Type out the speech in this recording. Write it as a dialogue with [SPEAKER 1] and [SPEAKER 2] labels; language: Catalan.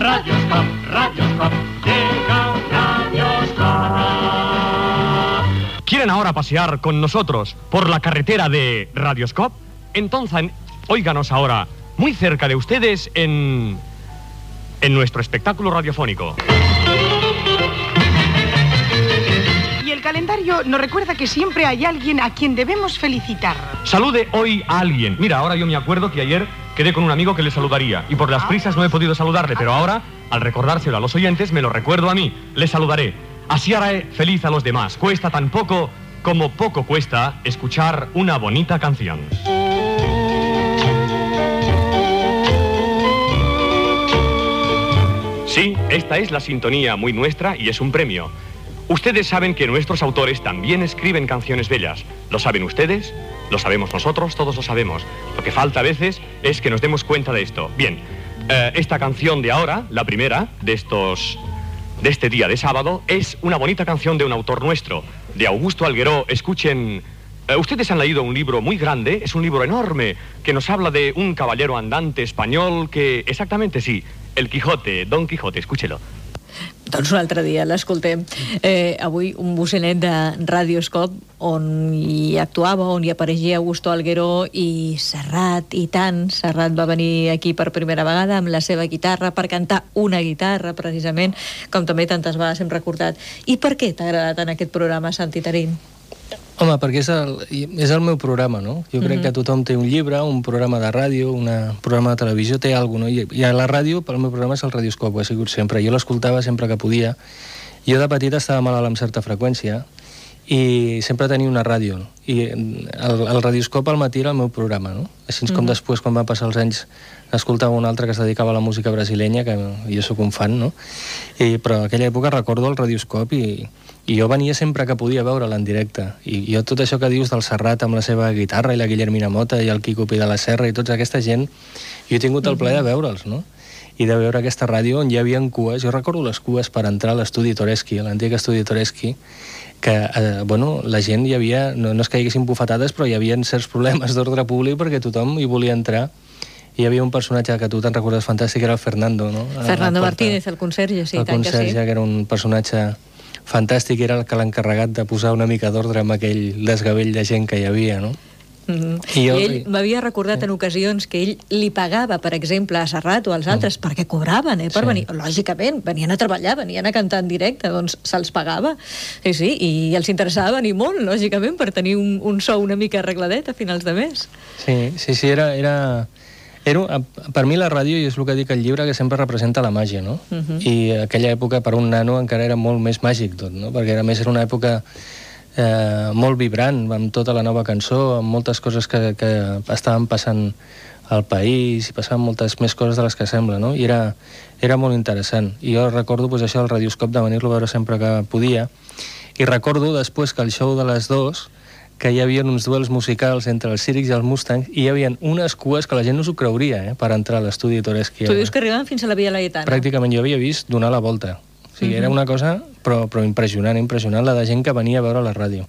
[SPEAKER 1] Radioscop, Radioscop, llega Radioscop.
[SPEAKER 2] ¿Quieren ahora pasear con nosotros por la carretera de Radioscop? Entonces, óiganos ahora, muy cerca de ustedes, en nuestro espectáculo radiofónico.
[SPEAKER 3] Y el calendario nos recuerda que siempre hay alguien a quien debemos felicitar.
[SPEAKER 2] Salude hoy a alguien. Mira, ahora yo me acuerdo que ayer quedé con un amigo que le saludaría y por las prisas no he podido saludarle, pero ahora, al recordárselo a los oyentes, me lo recuerdo a mí. Le saludaré. Así haré feliz a los demás. Cuesta tan poco como poco cuesta escuchar una bonita canción. Sí, esta es la sintonía muy nuestra y es un premio. Ustedes saben que nuestros autores también escriben canciones bellas. ¿Lo saben ustedes? ¿Lo sabemos nosotros? Todos lo sabemos. Lo que falta a veces es que nos demos cuenta de esto. Bien, esta canción de ahora, la primera de este día de sábado, es una bonita canción de un autor nuestro, de Augusto Algueró. Escuchen, ustedes han leído un libro muy grande, es un libro enorme, que nos habla de un caballero andante español que, exactamente sí, el Quijote, Don Quijote, escúchelo.
[SPEAKER 4] Doncs un altre dia l'escoltem. Avui un bossenet de Radioscop on hi actuava, on hi apareixia Augusto Algueró i Serrat, i tant. Serrat va venir aquí per primera vegada amb la seva guitarra per cantar una guitarra, precisament, com també tantes vegades hem recordat. I per què t'ha agradat en aquest programa, Santi Tarín?
[SPEAKER 5] Home, perquè és el meu programa, no? Jo crec que tothom té un llibre, un programa de ràdio, un programa de televisió, té alguna cosa, no? I a la ràdio, pel meu programa, és el Radioscop, ho ha sigut sempre. Jo l'escoltava sempre que podia. Jo de petit estava malalt amb certa freqüència i sempre tenia una ràdio, no? I el Radioscop al matí era el meu programa, no? Així com després, quan van passar els anys, escoltava un altre que es dedicava a la música brasilenya, que jo sóc un fan, no? Però en aquella època recordo el Radioscop i jo venia sempre que podia veure'l en directe. I jo tot això que dius del Serrat amb la seva guitarra i la Guillermina Mota i el Quico Pi de la Serra i tota aquesta gent, jo he tingut el plaer de veure'ls, no? I de veure aquesta ràdio on hi havia cues. Jo recordo les cues per entrar a l'estudi Toreschi, a l'antic estudi Toreschi, que, la gent hi havia, no és que hi haguessin bufetades, però hi havia certs problemes d'ordre públic perquè tothom hi volia entrar. Hi havia un personatge que tu te'n recordes fantàstic, era el Fernando, no?
[SPEAKER 4] Fernando Martínez, el conserge, sí, tant que sí. El conserge, que era un personatge fantàstic, era l'encarregat de posar una mica d'ordre amb aquell desgavell de gent que hi havia, no? I ell m'havia recordat en ocasions que ell li pagava, per exemple, a Serrat o als altres, perquè cobraven, per venir. Lògicament, venien a treballar, venien a cantar en directe, doncs se'ls pagava. Sí, i els interessava venir molt, lògicament, per tenir un sou una mica arregladet a finals de mes.
[SPEAKER 5] Sí, era... Per mi la ràdio, i és el que dic al llibre, que sempre representa la màgia, no? I aquella època per un nano encara era molt més màgic tot, no? Perquè a més era una època molt vibrant, amb tota la nova cançó, amb moltes coses que estaven passant al país, i passaven moltes més coses de les que sembla, no? I era molt interessant. I jo recordo això, el Radioscop, de venir-lo a veure sempre que podia, i recordo després que al show de les 2 que hi havia uns duels musicals entre els Círics i els Mustangs, i hi havia unes cues que la gent no s'ho creuria, per entrar a l'estudi Toreschi.
[SPEAKER 4] Tu dius que arribaven fins a la Via Laietana?
[SPEAKER 5] Pràcticament, jo havia vist donar la volta. O sigui, era una cosa, però impressionant, la de gent que venia a veure la ràdio.